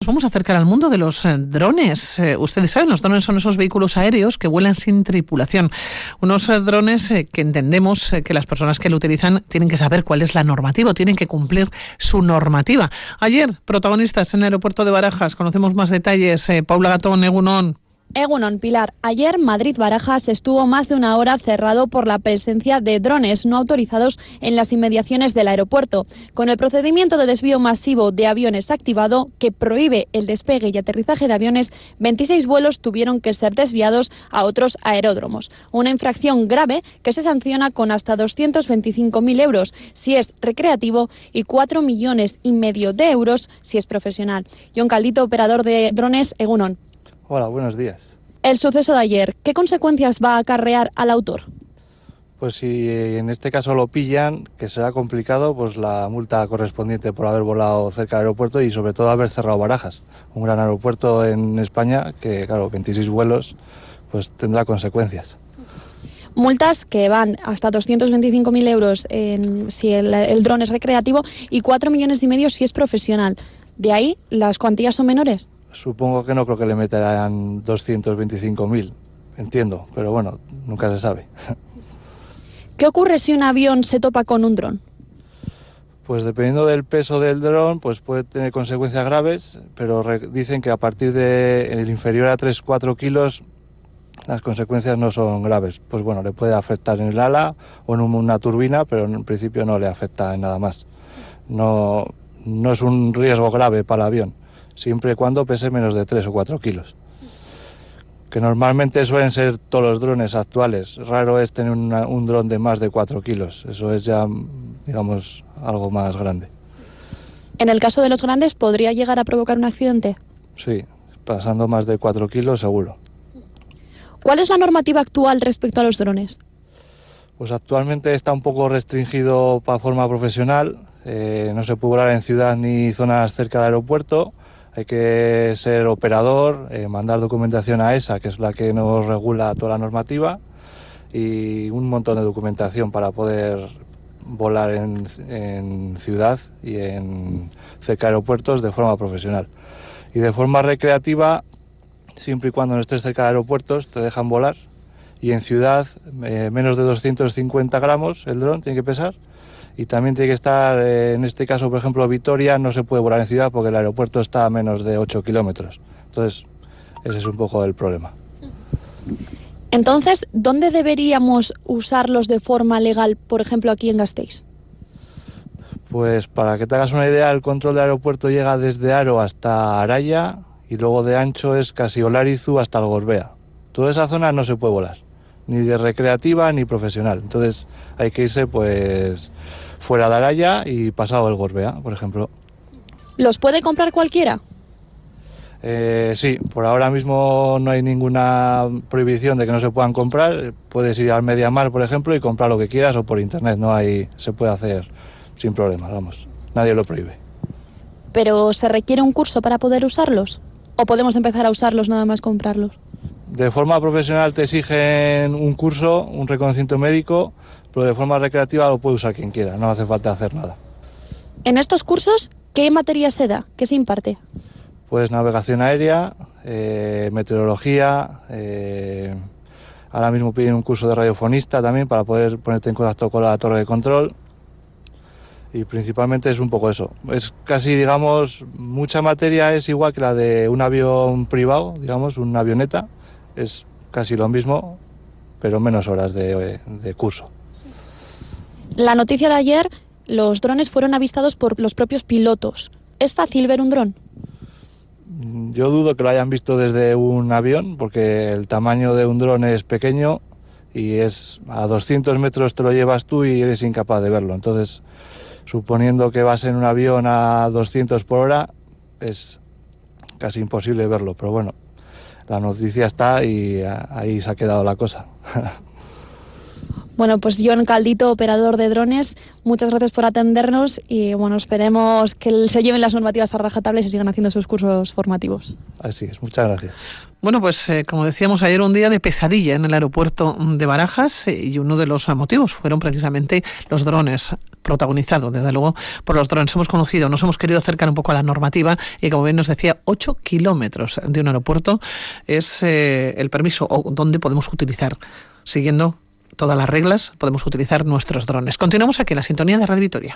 Vamos a acercar al mundo de los drones. Ustedes saben, los drones son esos vehículos aéreos que vuelan sin tripulación. Unos drones que entendemos que las personas que lo utilizan tienen que saber cuál es la normativa, tienen que cumplir su normativa. Ayer, protagonistas en el aeropuerto de Barajas, conocemos más detalles. Paula Gatón, Egunon. Egunon, Pilar. Ayer Madrid-Barajas estuvo más de una hora cerrado por la presencia de drones no autorizados en las inmediaciones del aeropuerto. Con el procedimiento de desvío masivo de aviones activado, que prohíbe el despegue y aterrizaje de aviones, 26 vuelos tuvieron que ser desviados a otros aeródromos. Una infracción grave que se sanciona con hasta 225.000 euros si es recreativo y 4,5 millones de euros si es profesional. Jon Caldito, operador de drones, Egunon. Hola, buenos días. El suceso de ayer, ¿qué consecuencias va a acarrear al autor? Pues si en este caso lo pillan, que será complicado, pues la multa correspondiente por haber volado cerca del aeropuerto y sobre todo haber cerrado Barajas, un gran aeropuerto en España que, claro, 26 vuelos, pues tendrá consecuencias. Multas que van hasta 225.000 euros si el dron es recreativo y 4,5 millones si es profesional. ¿De ahí las cuantías son menores? Supongo que no creo que le meterán 225.000, entiendo, pero bueno, nunca se sabe. ¿Qué ocurre si un avión se topa con un dron? Pues dependiendo del peso del dron, pues puede tener consecuencias graves, pero dicen que a partir de el inferior a 3-4 kilos las consecuencias no son graves. Pues bueno, le puede afectar en el ala o en una turbina, pero en principio no le afecta en nada más. No es un riesgo grave para el avión, siempre y cuando pese menos de 3 o 4 kilos. Que normalmente suelen ser todos los drones actuales. Raro es tener un dron de más de 4 kilos. Eso es ya, digamos, algo más grande. En el caso de los grandes, ¿podría llegar a provocar un accidente? Sí, pasando más de 4 kilos seguro. ¿Cuál es la normativa actual respecto a los drones? Pues actualmente está un poco restringido para forma profesional. No se puede volar en ciudad ni zonas cerca del aeropuerto. Hay que ser operador, mandar documentación a ESA, que es la que nos regula toda la normativa, y un montón de documentación para poder volar en ciudad y en cerca de aeropuertos de forma profesional. Y de forma recreativa, siempre y cuando no estés cerca de aeropuertos, te dejan volar. Y en ciudad, menos de 250 gramos el dron tiene que pesar. Y también tiene que estar, en este caso, por ejemplo, Vitoria no se puede volar en ciudad porque el aeropuerto está a menos de 8 kilómetros. Entonces, ese es un poco el problema. Entonces, ¿dónde deberíamos usarlos de forma legal, por ejemplo, aquí en Gasteiz? Pues para que te hagas una idea, el control del aeropuerto llega desde Aro hasta Araya y luego de ancho es casi Olarizu hasta el Gorbea. Toda esa zona no se puede volar, ni de recreativa ni profesional. Entonces hay que irse pues fuera de Araya y pasado el Gorbea, por ejemplo. ¿Los puede comprar cualquiera? Sí, por ahora mismo no hay ninguna prohibición de que no se puedan comprar. Puedes ir al Mediamar, por ejemplo, y comprar lo que quieras o por internet. Se puede hacer sin problemas, vamos. Nadie lo prohíbe. ¿Pero se requiere un curso para poder usarlos? ¿O podemos empezar a usarlos nada más comprarlos? De forma profesional te exigen un curso, un reconocimiento médico, pero de forma recreativa lo puede usar quien quiera, no hace falta hacer nada. En estos cursos, ¿qué materia se da? ¿Qué se imparte? Pues navegación aérea, meteorología, ahora mismo piden un curso de radiofonista también para poder ponerte en contacto con la torre de control. Y principalmente es un poco eso. Es casi, digamos, mucha materia es igual que la de un avión privado, digamos, una avioneta. Es casi lo mismo, pero menos horas de curso. La noticia de ayer, los drones fueron avistados por los propios pilotos. ¿Es fácil ver un dron? Yo dudo que lo hayan visto desde un avión, porque el tamaño de un dron es pequeño y es a 200 metros te lo llevas tú y eres incapaz de verlo. Entonces, suponiendo que vas en un avión a 200 por hora, es casi imposible verlo, pero bueno, la noticia está y ahí se ha quedado la cosa. Bueno, pues Jon Caldito, operador de drones, muchas gracias por atendernos y bueno, esperemos que se lleven las normativas a rajatabla y se sigan haciendo sus cursos formativos. Así es, muchas gracias. Bueno, pues como decíamos ayer, un día de pesadilla en el aeropuerto de Barajas y uno de los motivos fueron precisamente los drones, protagonizado desde luego por los drones. Nos hemos querido acercar un poco a la normativa y como bien nos decía, 8 kilómetros de un aeropuerto es el permiso o donde podemos utilizar, siguiendo todas las reglas, podemos utilizar nuestros drones. Continuamos aquí en la sintonía de Radio Vitoria.